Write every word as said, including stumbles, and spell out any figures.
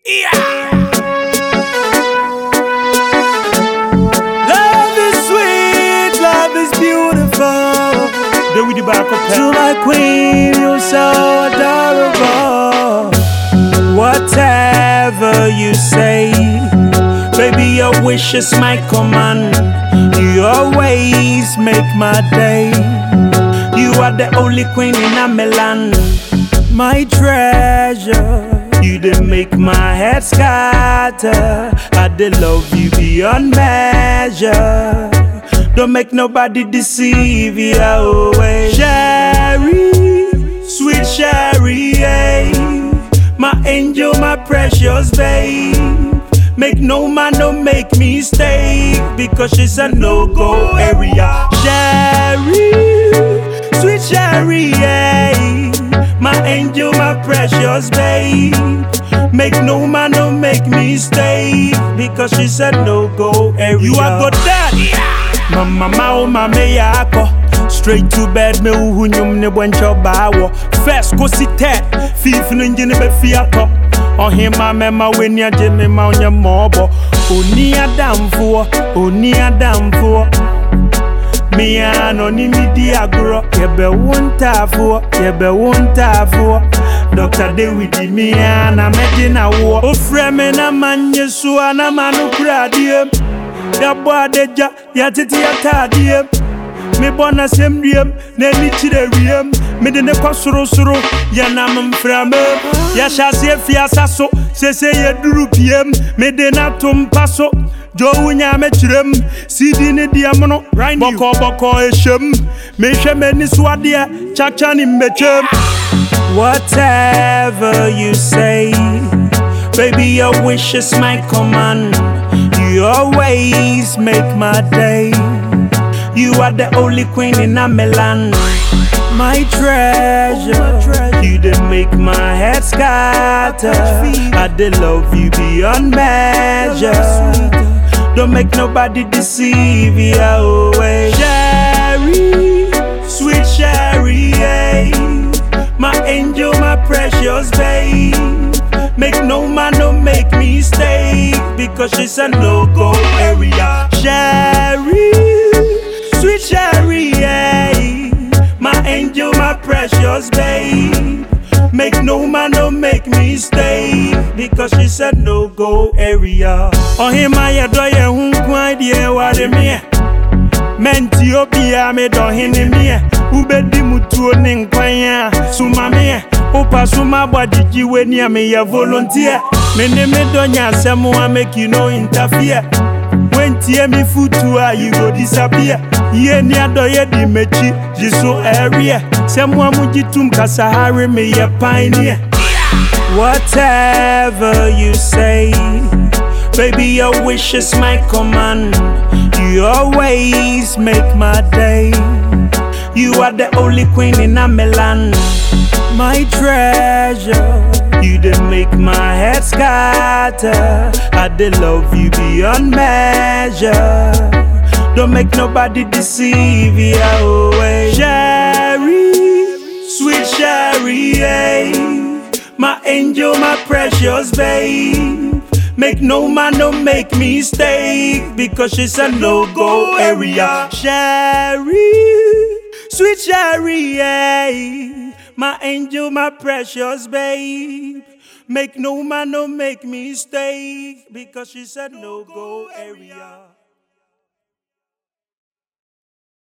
Yeah. Love is sweet, love is beautiful. Do we the back up? To my queen, you're so adorable. Whatever you say, baby, your wish is my command. You always make my day. You are the only queen in a land, my treasure. You did make my head scatter. I did love you beyond measure. Don't make nobody deceive you away. Sherry, sweet Sherry, yeah. My angel, my precious babe. Make no man don't make me stay, because she's a no-go area. Sherry, sweet Sherry, yeah. My angel, my precious babe. Make no man don't make me stay, because she's a no-go area. You are good daddy. Mama, mama, mama, yako. Straight to bed, me uhunyum ne bwencho bawo. First go sit tet, fifth ninjini be fiato. On him, my mema when ya Jimmy Mounya Mobo. Oni Adam for, Oni Adam for. Me an onimi diagro, yebe wonta for, yebe wonta for. Doctor David, me an a medina war. O fremen a man, yesu an a manu pradiem. Ya boa deja, ya titi ya tadiem. Me bona sem diem, ne ni chide riem. Me de ne kwa suru suru, ya nam frame. Ya shase fiasa so, se se ye duru piem. Me de na tum paso, jo unya me chirem. Sidi ni diamono, boko boko eshem. Me sheme ni swadia, chachani mechem. Whatever you say, baby, your wish is my command. You always make my day. You are the only queen in a land, my treasure. You did make my head scatter. I did love you beyond measure. Don't make nobody deceive you away. Sherry, sweet Sherry, yeah. My angel, my precious babe. Make no man don't make me stay, because she's a no-go area. Sherry, sweet Sherry, yeah. My angel, my precious babe. Make no man don't make me stay, because she said no-go area. Oh, him I adore you, who quite yeah, what a me. Menti obia me do hini me. Ubedi mutu ning kwanya. Suma me. Opa suma bwadiji we ni me ya volunteer. Me ne me do nya semu a make you no interfere. When tie me futu a you go disappear. Ye ni adoye di mechi jiso area. Semu a mujitum kasahari me ya pioneer. Whatever you say, baby, your wish is my command. You always make my day. You are the only queen in a land, my treasure. You did make my head scatter. I did love you beyond measure. Don't make nobody deceive you away. Sherry, sweet Sherry, yeah. My angel, my precious babe. Make no man don't make me stay, because she's a no-go area. Sherry, sweet Sherry, yeah. My angel, my precious babe. Make no man don't make me stay, because she's a no-go area.